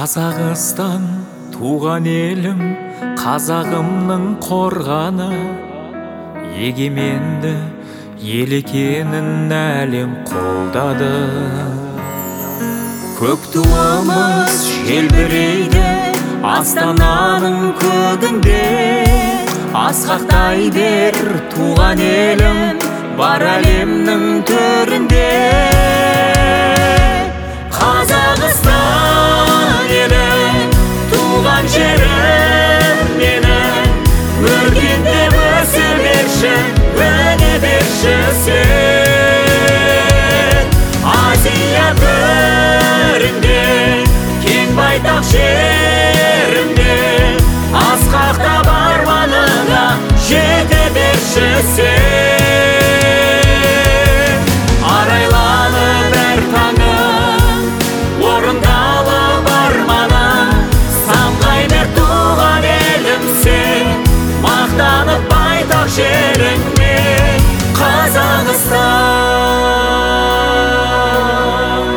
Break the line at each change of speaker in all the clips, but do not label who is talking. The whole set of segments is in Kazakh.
Қазақстан туған елім, қазағымның қорғаны, егеменді ел екенін әлем қолдады. Көк туымыз желбірейді астананың көгінде, асқақтай бер туған елім, бар әлемнің төрінде. Қазақстан елім, туған жерім менің, өркендеп өсе берші, өне берші сен. Азия төрінде, кең байтақ жерімде, асқақтап арманыңа жете берші сен. Арайланып әр таңым, орындалып арманым, самғай бер туған елім сен, мақтанып байтақ жеріңе Қазақстан.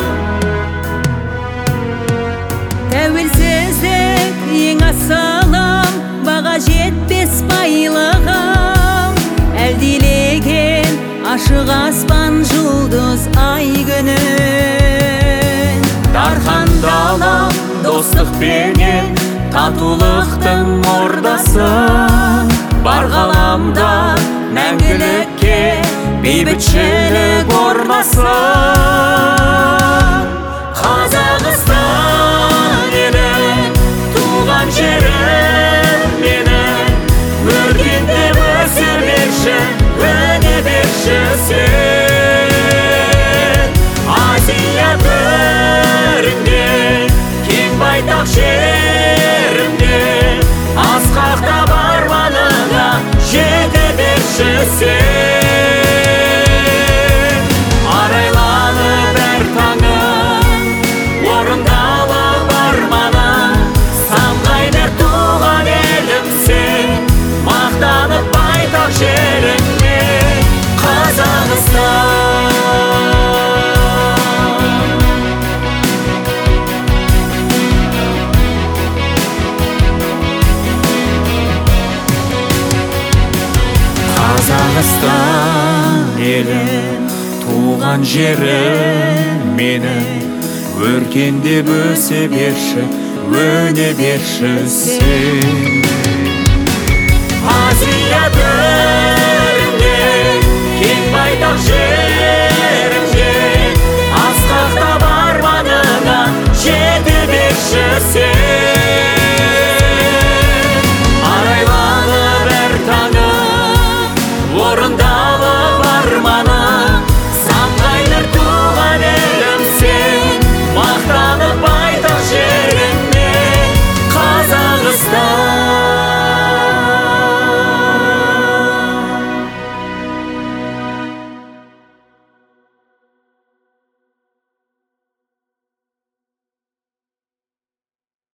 Тәуелсіздік ең асылым, баға жетпес байлығым, әлдилеген ашық аспан, жұлдыз ай күнін.
Дархан далам достық пенен, татулықтың ордасы, бар ғаламда мәңгілікке бейбітшілік орнасын. Қазақстан елім, туған жерім менің, өркендеп өсе берші, өне берші сен. Азия төрінде, кең байтақ жерімде, асқақтап арманыңа жете берші сен. Арайланып әр таңым, орындалып арманым, самғай бер туған елім сен, мақтанып байтақ жеріңе Қазақстан. Қазақстан елім, туған жерім менің, өркендеп өсе берші, өне берші сен.